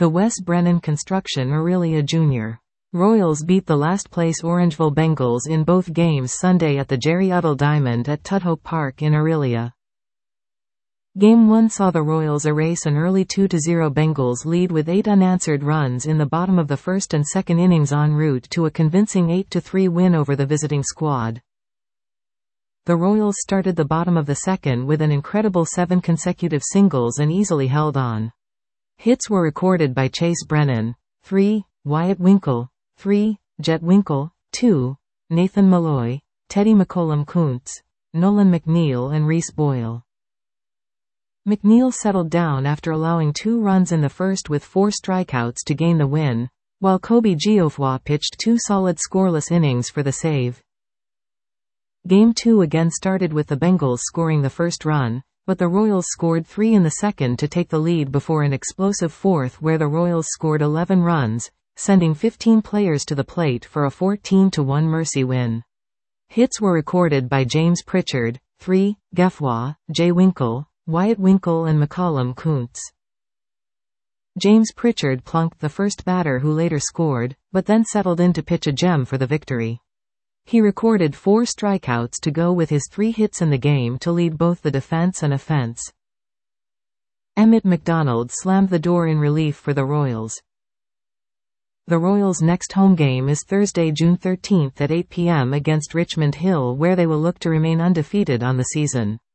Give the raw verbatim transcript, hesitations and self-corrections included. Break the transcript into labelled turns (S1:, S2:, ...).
S1: The Wes Brennan Construction Orillia Junior Royals beat the last-place Orangeville Bengals in both games Sunday at the Jerry Udall Diamond at Tudhope Park in Orillia. Game one saw the Royals erase an early two to zero Bengals lead with eight unanswered runs in the bottom of the first and second innings en route to a convincing eight to three win over the visiting squad. The Royals started the bottom of the second with an incredible seven consecutive singles and easily held on. Hits were recorded by Chase Brennan, three, Wyatt Winkle, three, Jet Winkle, two, Nathan Malloy, Teddy McCollum Kuntz, Nolan McNeil and Reese Boyle. McNeil settled down after allowing two runs in the first with four strikeouts to gain the win, while Kobe Geoffroy pitched two solid scoreless innings for the save. Game two again started with the Bengals scoring the first run, but the Royals scored three in the second to take the lead before an explosive fourth where the Royals scored eleven runs, sending fifteen players to the plate for a fourteen to one mercy win. Hits were recorded by James Pritchard, three, Geoffroy, Jay Winkle, Wyatt Winkle and McCollum Kuntz. James Pritchard plunked the first batter who later scored, but then settled in to pitch a gem for the victory. He recorded four strikeouts to go with his three hits in the game to lead both the defense and offense. Emmett McDonald slammed the door in relief for the Royals. The Royals' next home game is Thursday, June thirteenth at eight p m against Richmond Hill, where they will look to remain undefeated on the season.